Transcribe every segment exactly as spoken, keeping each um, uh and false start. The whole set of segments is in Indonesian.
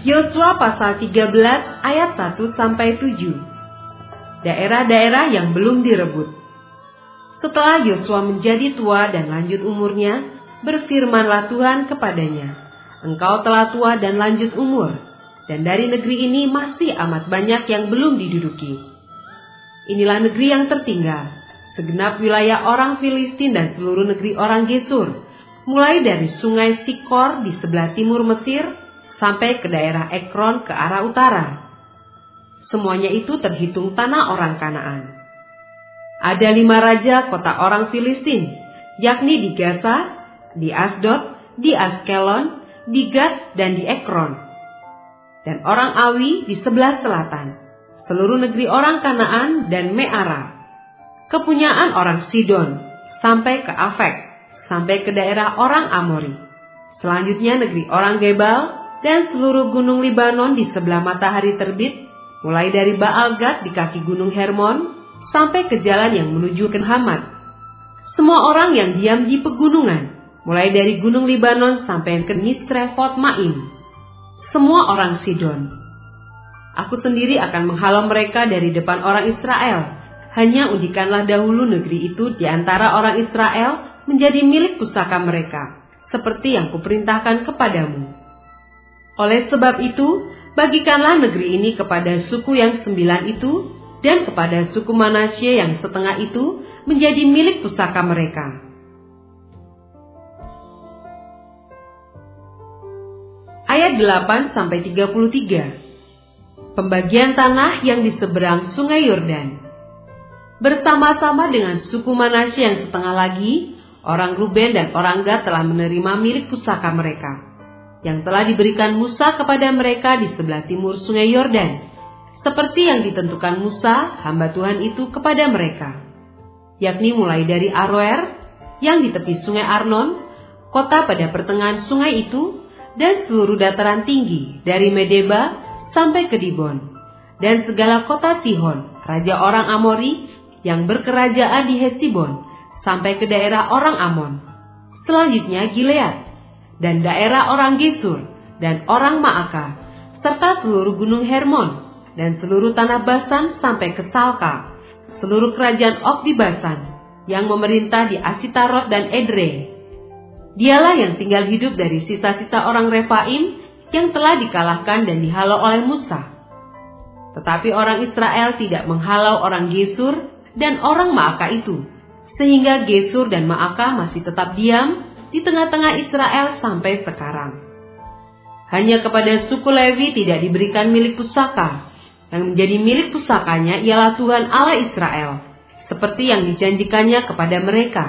Yosua pasal tiga belas ayat satu sampai tujuh. Daerah-daerah yang belum direbut. Setelah Yosua menjadi tua dan lanjut umurnya, berfirmanlah Tuhan kepadanya, "Engkau telah tua dan lanjut umur, dan dari negeri ini masih amat banyak yang belum diduduki. Inilah negeri yang tertinggal, segenap wilayah orang Filistin dan seluruh negeri orang Gesur, mulai dari sungai Sikor di sebelah timur Mesir, sampai ke daerah Ekron ke arah utara. Semuanya itu terhitung tanah orang Kanaan. Ada lima raja kota orang Filistin, yakni di Gaza, di Asdod, di Askelon, di Gat, dan di Ekron. Dan orang Awi di sebelah selatan, seluruh negeri orang Kanaan dan Meara. Kepunyaan orang Sidon, sampai ke Afek, sampai ke daerah orang Amori. Selanjutnya negeri orang Gebal, dan seluruh gunung Libanon di sebelah matahari terbit, mulai dari Baal Gad di kaki gunung Hermon, sampai ke jalan yang menuju ke Hamat. Semua orang yang diam di pegunungan, mulai dari gunung Libanon sampai ke Misrefot Maim. Semua orang Sidon. Aku sendiri akan menghalau mereka dari depan orang Israel. Hanya undikanlah dahulu negeri itu di antara orang Israel menjadi milik pusaka mereka, seperti yang kuperintahkan kepadamu. Oleh sebab itu, bagikanlah negeri ini kepada suku yang sembilan itu, dan kepada suku Manasye yang setengah itu menjadi milik pusaka mereka. Ayat delapan sampai tiga puluh tiga. Pembagian tanah yang di seberang sungai Yordan. Bersama-sama dengan suku Manasye yang setengah lagi, orang Ruben dan orang Gad telah menerima milik pusaka mereka, yang telah diberikan Musa kepada mereka di sebelah timur sungai Yordan, seperti yang ditentukan Musa, hamba Tuhan itu kepada mereka, yakni mulai dari Aroer, yang di tepi sungai Arnon, kota pada pertengahan sungai itu, dan seluruh dataran tinggi, dari Medeba sampai ke Dibon, dan segala kota Sihon, raja orang Amori, yang berkerajaan di Hesibon, sampai ke daerah orang Amon. Selanjutnya Gilead, dan daerah orang Gesur, dan orang Maaka, serta seluruh gunung Hermon, dan seluruh tanah Basan sampai ke Salka, seluruh kerajaan Og di Basan, yang memerintah di Asitarot dan Edrei. Dialah yang tinggal hidup dari sisa-sisa orang Refaim, yang telah dikalahkan dan dihalau oleh Musa. Tetapi orang Israel tidak menghalau orang Gesur dan orang Maaka itu, sehingga Gesur dan Maaka masih tetap diam di tengah-tengah Israel sampai sekarang. Hanya kepada suku Lewi tidak diberikan milik pusaka. Yang menjadi milik pusakanya ialah Tuhan Allah Israel, seperti yang dijanjikannya kepada mereka.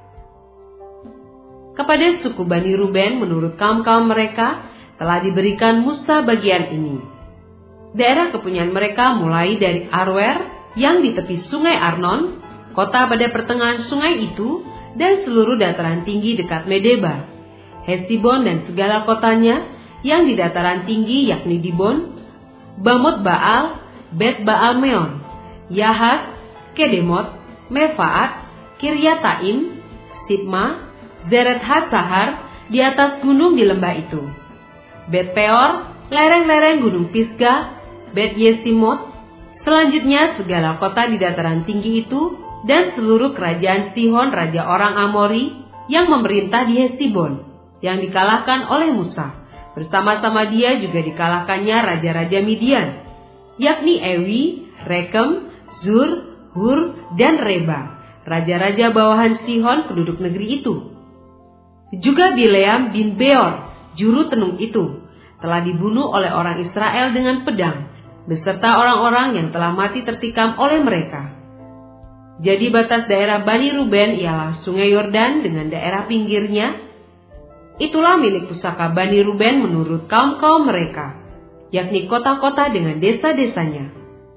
Kepada suku Bani Ruben menurut kaum-kaum mereka telah diberikan Musa bagian ini. Daerah kepunyaan mereka mulai dari Aroer yang di tepi sungai Arnon, kota pada pertengahan sungai itu, dan seluruh dataran tinggi dekat Medeba, Hesibon dan segala kotanya yang di dataran tinggi yakni Dibon, Bamot Baal, Bet Baal Meon, Yahas, Kedemot, Mefaat, Kiryataim, Sibma, Zeret Hatsahar di atas gunung di lembah itu, Bet Peor, lereng-lereng gunung Pisgah, Bet Yesimot, selanjutnya segala kota di dataran tinggi itu, dan seluruh kerajaan Sihon raja orang Amori yang memerintah di Hesibon, yang dikalahkan oleh Musa. Bersama-sama dia juga dikalahkannya raja-raja Midian, yakni Ewi, Rekem, Zur, Hur, dan Reba, raja-raja bawahan Sihon penduduk negeri itu. Juga Bileam bin Beor, juru tenung itu, telah dibunuh oleh orang Israel dengan pedang, beserta orang-orang yang telah mati tertikam oleh mereka. Jadi batas daerah Bani Ruben ialah sungai Yordan dengan daerah pinggirnya. Itulah milik pusaka Bani Ruben menurut kaum-kaum mereka, yakni kota-kota dengan desa-desanya.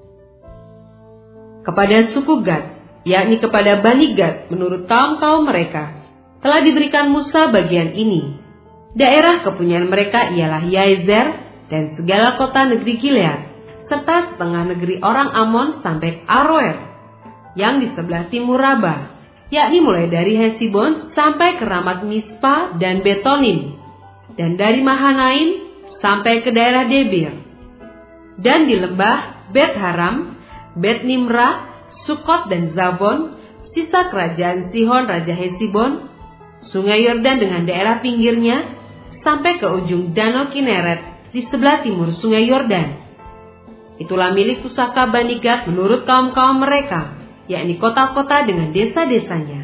Kepada suku Gad, yakni kepada Bani Gad menurut kaum-kaum mereka, telah diberikan Musa bagian ini. Daerah kepunyaan mereka ialah Yaezer dan segala kota negeri Gilead, serta setengah negeri orang Amon sampai Aroer, yang di sebelah timur Raba, yakni mulai dari Hesibon sampai ke Ramat Mispa dan Betonim, dan dari Mahanaim sampai ke daerah Debir, dan di lembah Bet Haram, Bet Nimra, Sukot dan Zabon, sisa kerajaan Sihon Raja Hesibon, Sungai Yordan dengan daerah pinggirnya, sampai ke ujung Danau Kineret di sebelah timur Sungai Yordan. Itulah milik pusaka Bani Gad menurut kaum-kaum mereka, yakni kota-kota dengan desa-desanya.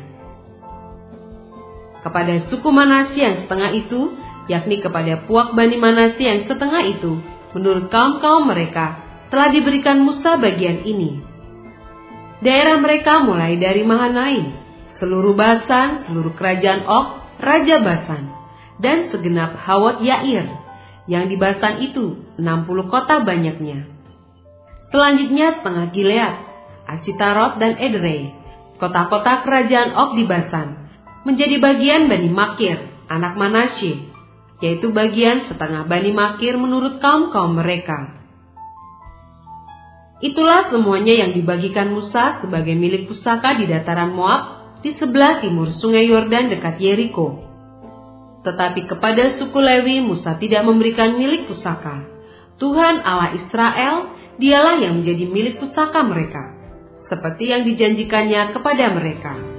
Kepada suku Manasye yang setengah itu, yakni kepada puak Bani Manasye yang setengah itu, menurut kaum-kaum mereka, telah diberikan Musa bagian ini. Daerah mereka mulai dari Mahanaim, seluruh Basan, seluruh kerajaan Og, Raja Basan, dan segenap Hawot Yair, yang di Basan itu enam puluh kota banyaknya. Selanjutnya setengah Gilead, Asitarot dan Edrei, kota-kota kerajaan Og di Basan, menjadi bagian Bani Makir, anak Manasye, yaitu bagian setengah Bani Makir menurut kaum-kaum mereka. Itulah semuanya yang dibagikan Musa sebagai milik pusaka di dataran Moab di sebelah timur Sungai Yordan dekat Yeriko. Tetapi kepada suku Lewi Musa tidak memberikan milik pusaka. Tuhan Allah Israel dialah yang menjadi milik pusaka mereka, seperti yang dijanjikannya kepada mereka.